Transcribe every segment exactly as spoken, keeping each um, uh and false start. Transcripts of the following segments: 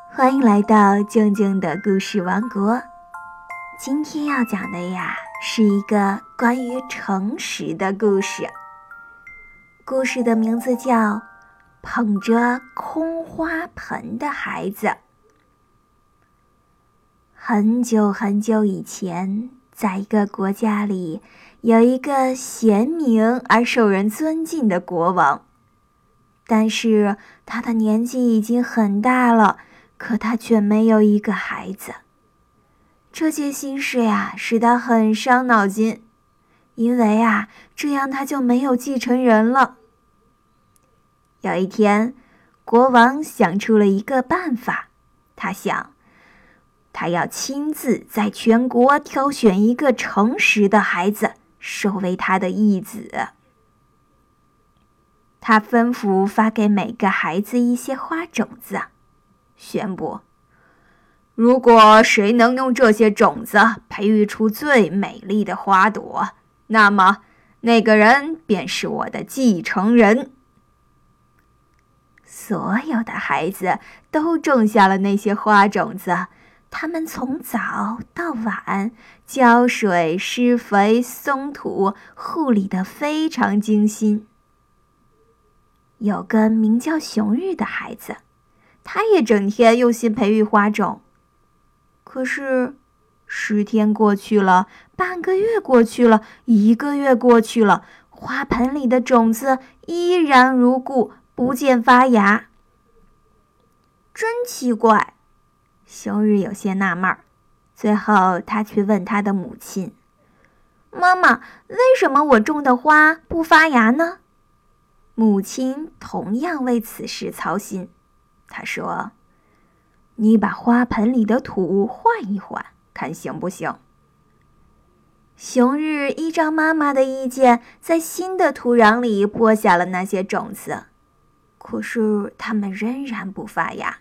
欢迎来到静静的故事王国。今天要讲的呀，是一个关于诚实的故事。故事的名字叫《捧着空花盆的孩子》。很久很久以前，在一个国家里，有一个贤明而受人尊敬的国王。但是他的年纪已经很大了，可他却没有一个孩子。这件心事呀，使他很伤脑筋，因为啊，这样他就没有继承人了。有一天，国王想出了一个办法，他想，他要亲自在全国挑选一个诚实的孩子，收为他的义子。他吩咐发给每个孩子一些花种子，宣布，如果谁能用这些种子培育出最美丽的花朵，那么那个人便是我的继承人。所有的孩子都种下了那些花种子，他们从早到晚浇水、施肥、松土，护理得非常精心。有个名叫熊日的孩子，他也整天用心培育花种。可是十天过去了，半个月过去了，一个月过去了，花盆里的种子依然如故，不见发芽。真奇怪，熊日有些纳闷儿。最后他去问他的母亲，妈妈，为什么我种的花不发芽呢？母亲同样为此事操心。她说，你把花盆里的土换一换，看行不行？熊日依照妈妈的意见，在新的土壤里播下了那些种子，可是它们仍然不发芽。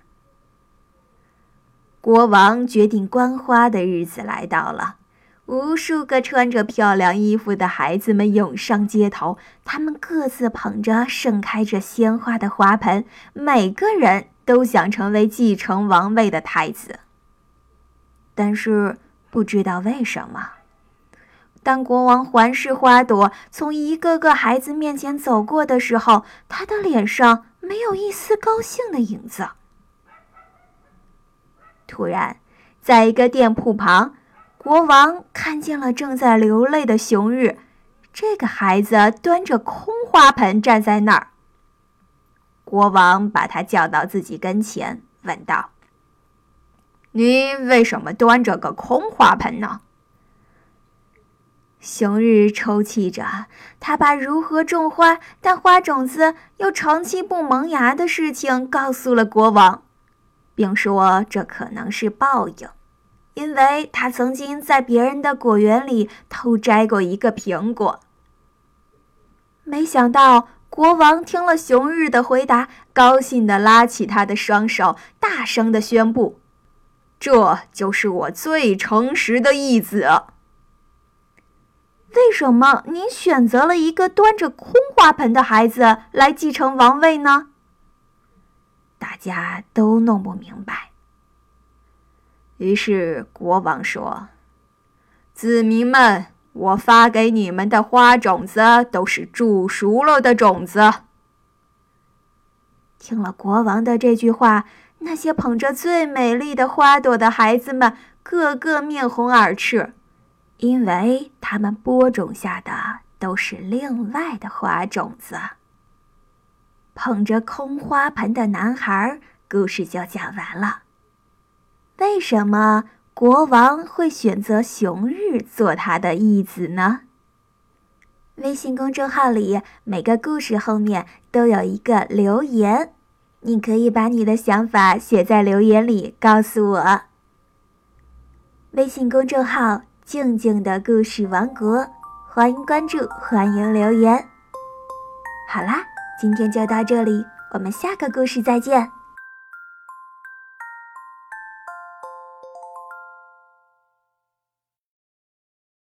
国王决定观花的日子来到了，无数个穿着漂亮衣服的孩子们涌上街头，他们各自捧着盛开着鲜花的花盆，每个人都想成为继承王位的太子。但是不知道为什么，当国王环视花朵从一个个孩子面前走过的时候，他的脸上没有一丝高兴的影子。突然，在一个店铺旁，国王看见了正在流泪的熊日。这个孩子端着空花盆站在那儿。国王把他叫到自己跟前，问道，你为什么端着个空花盆呢？熊日抽泣着，他把如何种花但花种子又长期不萌芽的事情告诉了国王，并说这可能是报应，因为他曾经在别人的果园里偷摘过一个苹果。没想到国王听了熊日的回答，高兴地拉起他的双手，大声地宣布，这就是我最诚实的义子。为什么您选择了一个端着空花盆的孩子来继承王位呢？大家都弄不明白。于是国王说，子民们，我发给你们的花种子都是煮熟了的种子。听了国王的这句话，那些捧着最美丽的花朵的孩子们个个面红耳赤，因为他们播种下的都是另外的花种子。捧着空花盆的男孩，故事就讲完了。为什么国王会选择熊日做他的义子呢？微信公众号里每个故事后面都有一个留言，你可以把你的想法写在留言里告诉我。微信公众号静静的故事王国，欢迎关注，欢迎留言。好啦，今天就到这里，我们下个故事再见。